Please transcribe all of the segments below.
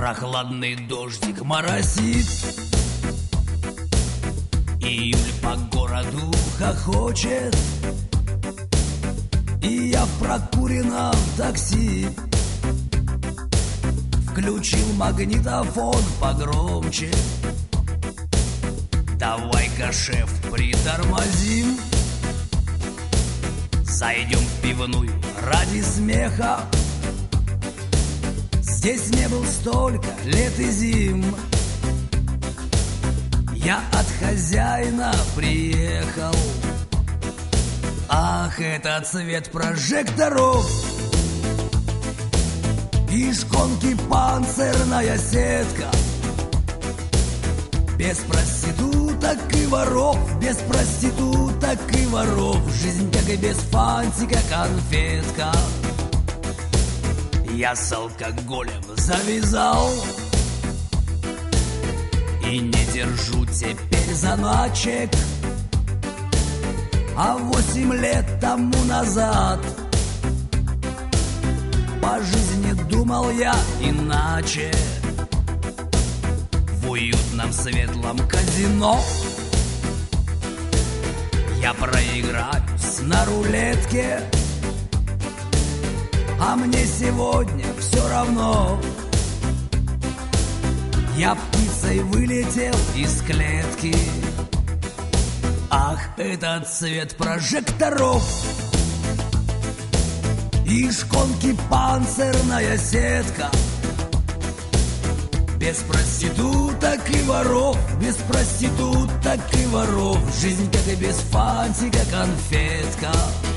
Прохладный дождик моросит, июль по городу хохочет, и я в прокуренном такси включил магнитофон погромче. Давай-ка, шеф, притормозим, зайдем в пивную ради смеха. Здесь не был столько лет и зим. Я от хозяина приехал. Ах, это цвет прожекторов и шконки панцирная сетка. Без проституток и воров, без проституток и воров, жизнь как и без фантика конфетка. Я с алкоголем завязал и не держу теперь заначек. А 8 лет тому назад по жизни думал я иначе. В уютном светлом казино я проиграюсь на рулетке, а мне сегодня все равно. Я птицей вылетел из клетки. Ах, этот цвет прожекторов и шконки панцирная сетка. Без проституток и воров, без проституток и воров, жизнь как и без фантика конфетка.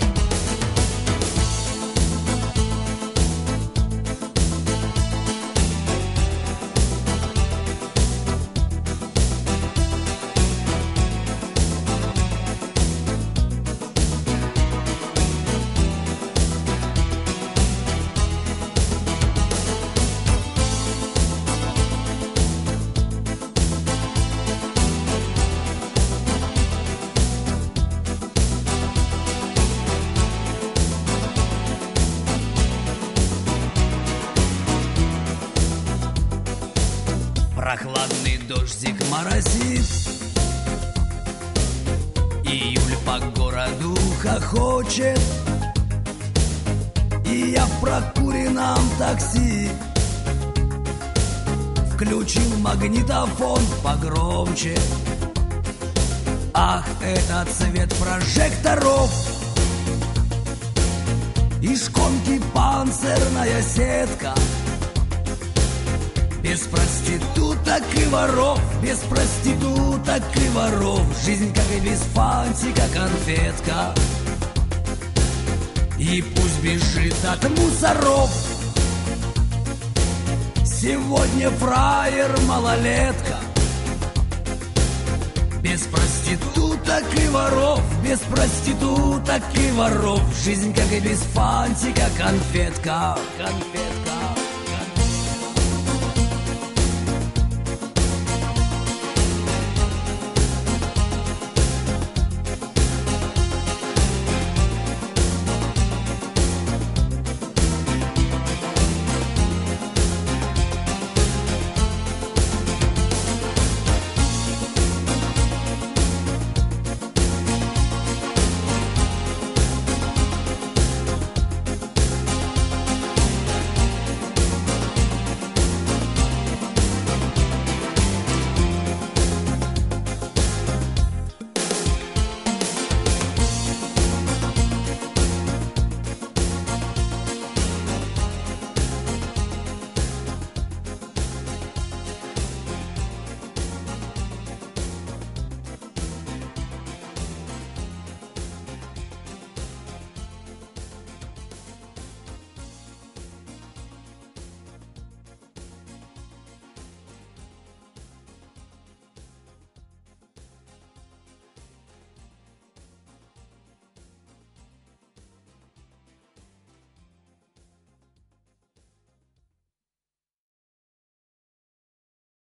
Прохладный дождик моросит, июль по городу хохочет, и я в прокуренном такси включил магнитофон погромче. Ах, это цвет прожекторов и шконки панцирная сетка. Без проституток и воров, без проституток и воров, жизнь как и без фантика конфетка. И пусть бежит от мусоров сегодня фраер малолетка. Без проституток и воров, без проституток и воров, жизнь как и без фантика конфетка, конфетка.